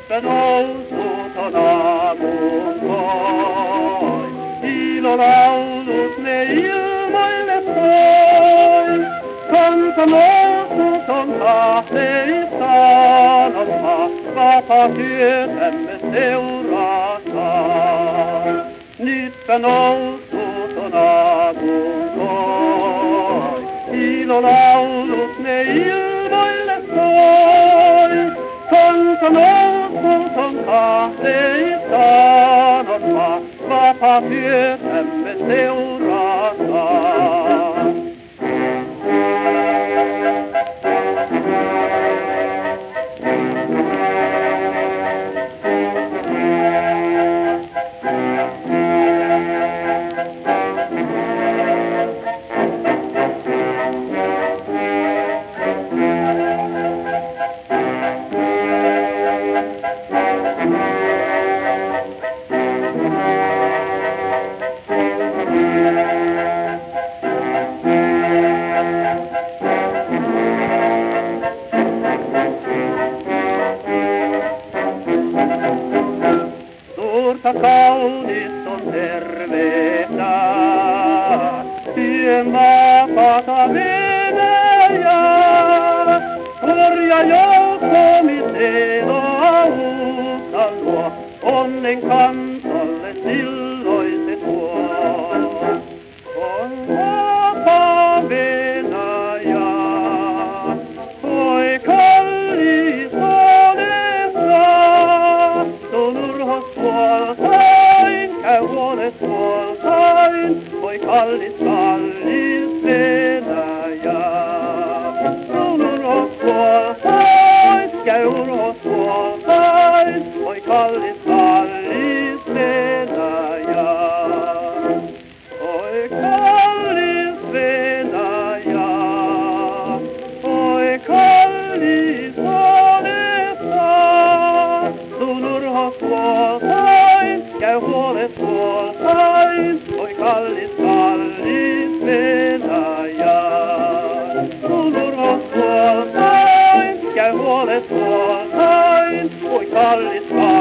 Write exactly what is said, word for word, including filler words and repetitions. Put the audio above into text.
se nousuton aamun koi. Ilolaulut ne ilmoille soi. Kansa nousuton tahtei sanoma, vapaa työtämme seurataan. Nytpä nousuton aamun koi. Ilolaulut ne ilmoille soi. Kansa nousuton tahtei sanoma, vapaa työtämme seurataan. Suurta kaunis on tervehdää, työn vapaata Venäjää. Korja joukkomiseen uutta luo, onnen kansalle silloin se tuo. On vapaa Venäjää, voi kallis olessa, sun urhos puoltain, käy huolet puoltain, voi kallis kallis Venäjää. Sun urhos puoltain, käy urhos puoltain, voi kallis kallis Venäjää. Oi kallis Venäjää, oi kallis olessa, sun urhos puoltain, käy huolet puoltain, oi kallis kallis Venäjää. Sun urhos puoltain, käy huolet puoltain, oi kallis kallis